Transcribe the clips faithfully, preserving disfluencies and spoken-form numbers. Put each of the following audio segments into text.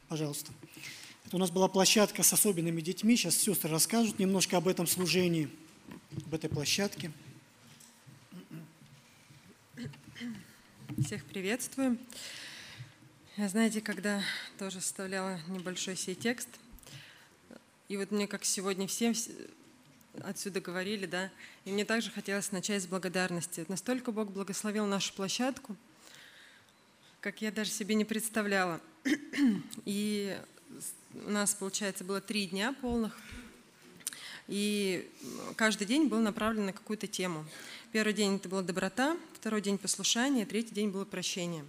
Пожалуйста. Это у нас была площадка с особенными детьми. Сейчас сестры расскажут немножко об этом служении, об этой площадке. Всех приветствую. Знаете, когда тоже составляла небольшой сей текст, и вот мне, как сегодня всем отсюда говорили, да, и мне также хотелось начать с благодарности. Настолько Бог благословил нашу площадку, как я даже себе не представляла. И у нас, получается, было три дня полных, и каждый день был направлен на какую-то тему. Первый день это была доброта, второй день послушание, третий день было прощение.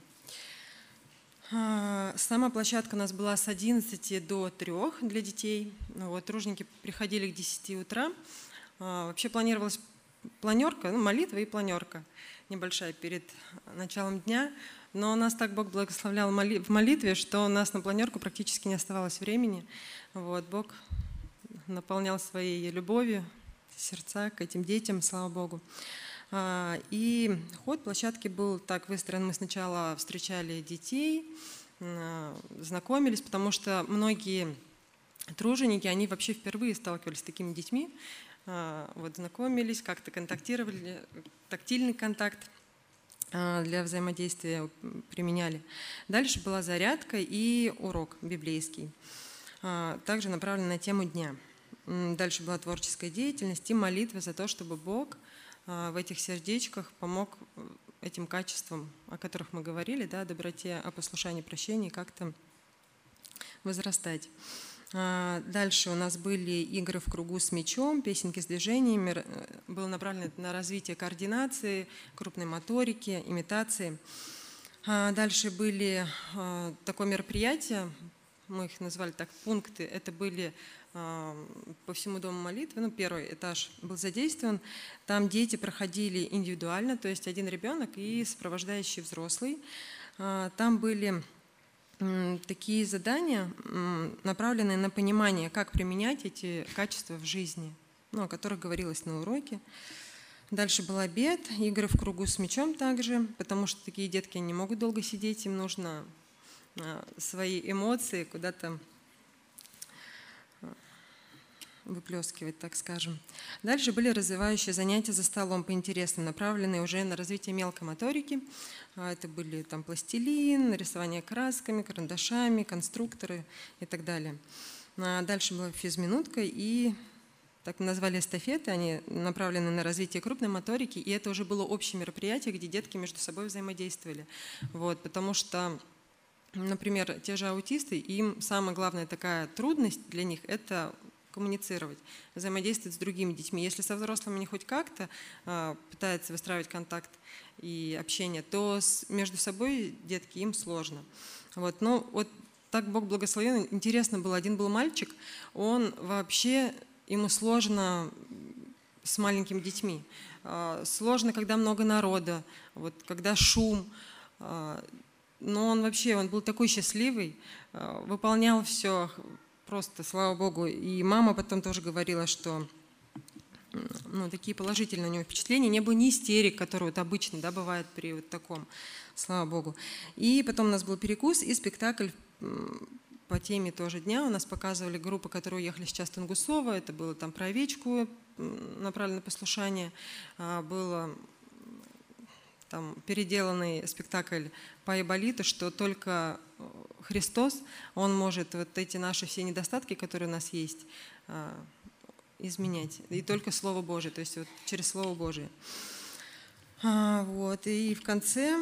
Сама площадка у нас была с одиннадцати до трёх для детей. Вот, труженики приходили к десяти утра. Вообще планировалась планерка, ну, молитва и планерка небольшая перед началом дня. Но у нас так Бог благословлял в молитве, что у нас на планерку практически не оставалось времени. Вот, Бог наполнял своей любовью сердца к этим детям, слава Богу. И ход площадки был так выстроен. Мы сначала встречали детей, знакомились, потому что многие труженики, они вообще впервые сталкивались с такими детьми. Вот, знакомились, как-то контактировали, тактильный контакт для взаимодействия применяли. Дальше была зарядка и урок библейский, также направлен на тему дня. Дальше была творческая деятельность и молитва за то, чтобы Бог в этих сердечках помог этим качествам, о которых мы говорили, да, доброте, о послушании, прощении, как-то возрастать. Дальше у нас были игры в кругу с мячом, песенки с движениями. Было направлено на развитие координации, крупной моторики, имитации. Дальше были такое мероприятие, мы их назвали так, пункты. Это были по всему дому молитвы. Ну, первый этаж был задействован. Там дети проходили индивидуально, то есть один ребенок и сопровождающий взрослый. Там были такие задания, направленные на понимание, как применять эти качества в жизни, ну, о которых говорилось на уроке. Дальше был обед, игры в кругу с мячом также, потому что такие детки не могут долго сидеть, им нужно свои эмоции куда-то выплескивать, так скажем. Дальше были развивающие занятия за столом по интересам, направленные уже на развитие мелкой моторики. Это были там пластилин, рисование красками, карандашами, конструкторы и так далее. Дальше была физминутка и так назвали эстафеты, они направлены на развитие крупной моторики, и это уже было общее мероприятие, где детки между собой взаимодействовали. Вот, потому что, например, те же аутисты, им самая главная такая трудность для них – это коммуницировать, взаимодействовать с другими детьми. Если со взрослыми не хоть как-то э, пытаются выстраивать контакт и общение, то с, между собой детки им сложно. Вот, но вот так Бог благословил. Интересно было, один был мальчик, он вообще, ему сложно с маленькими детьми. Э, сложно, когда много народа, вот, когда шум. Э, но он вообще, он был такой счастливый, э, выполнял все. Просто, слава Богу. И мама потом тоже говорила, что ну, такие положительные у него впечатления. Не было ни истерик, которые вот обычно, да, бывает при вот таком, слава Богу. И потом у нас был перекус и спектакль по теме тоже дня. У нас показывали группы, которые уехали сейчас в Тунгусово. Это было там про овечку, направленное послушание. Было там переделанный спектакль по Айболиту, что только Христос, Он может вот эти наши все недостатки, которые у нас есть, изменять. И только Слово Божие, то есть вот через Слово Божие. Вот. И в конце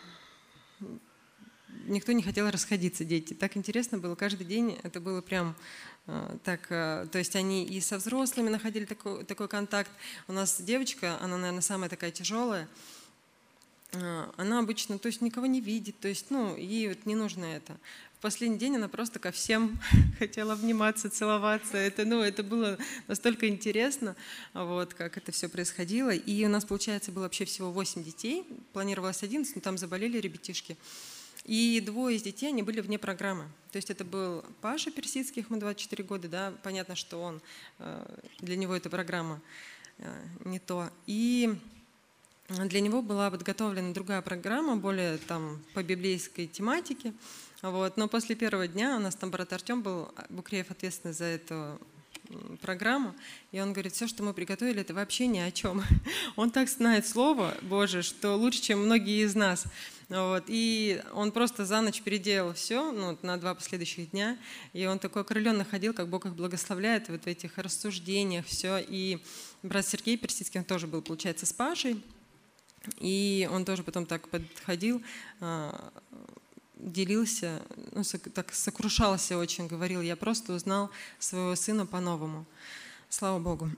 никто не хотел расходиться, дети. Так интересно было. Каждый день это было прям так. То есть они и со взрослыми находили такой, такой контакт. У нас девочка, она, наверное, самая такая тяжелая. Она обычно, то есть никого не видит, то есть, ну, ей вот не нужно это. В последний день она просто ко всем хотела обниматься, целоваться. Это, ну, это было настолько интересно, вот, как это все происходило. И у нас, получается, было вообще всего восемь детей, планировалось одиннадцать, но там заболели ребятишки. И двое из детей, они были вне программы. То есть это был Паша Персидских, ему двадцать четыре года, да, понятно, что он, для него эта программа не то. И для него была подготовлена другая программа, более там по библейской тематике. Вот. Но после первого дня у нас там брат Артем был, Букреев, ответственный за эту программу, и он говорит, все, что мы приготовили, это вообще ни о чем. Он так знает Слово Божие, что лучше, чем многие из нас. Вот. И он просто за ночь переделал все, ну, на два последующих дня, и он такой окрыленно ходил, как Бог их благословляет вот в этих рассуждениях, все. И брат Сергей Персидский, он тоже был, получается, с Пашей, и он тоже потом так подходил, делился, ну, так сокрушался очень, говорил, я просто узнал своего сына по-новому. Слава Богу.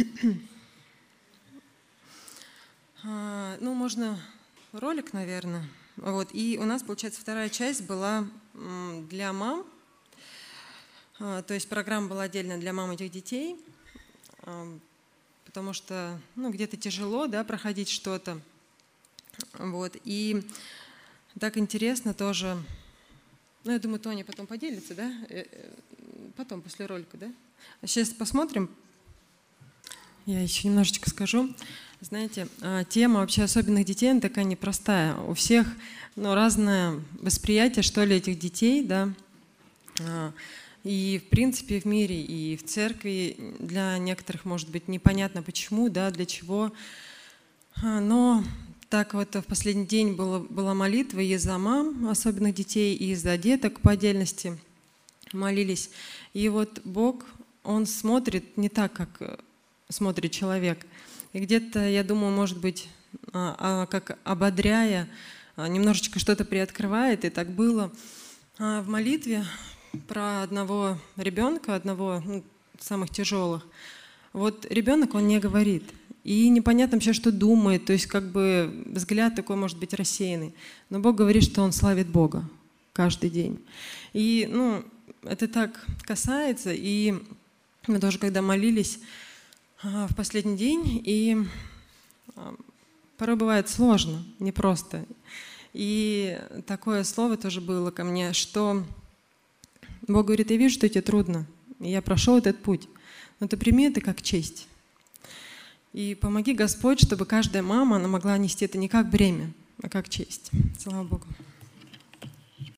Ну, можно ролик, наверное. Вот. И у нас, получается, вторая часть была для мам. То есть программа была отдельно для мам этих детей, потому что, ну, где-то тяжело, да, проходить что-то. Вот. И так интересно тоже. Ну, я думаю, Тоня потом поделится, да? Потом, после ролика, да? Сейчас посмотрим. Я еще немножечко скажу. Знаете, тема вообще особенных детей, она такая непростая. У всех, ну, разное восприятие, что ли, этих детей, да. И, в принципе, в мире, и в церкви для некоторых, может быть, непонятно почему, да, для чего. Но так вот в последний день было, была молитва и за мам особенных детей, и за деток по отдельности молились. И вот Бог, Он смотрит не так, как смотрит человек. И где-то, я думаю, может быть, как ободряя, немножечко что-то приоткрывает. И так было в молитве про одного ребенка, одного, ну, самых тяжелых. Вот ребенок, он не говорит. И непонятно вообще, что думает, то есть как бы взгляд такой может быть рассеянный. Но Бог говорит, что он славит Бога каждый день. И, ну, это так касается, и мы тоже когда молились в последний день, и порой бывает сложно, непросто. И такое слово тоже было ко мне, что Бог говорит, я вижу, что тебе трудно, и я прошел этот путь, но ты прими это как честь. И помоги, Господь, чтобы каждая мама, она могла нести это не как бремя, а как честь. Слава Богу.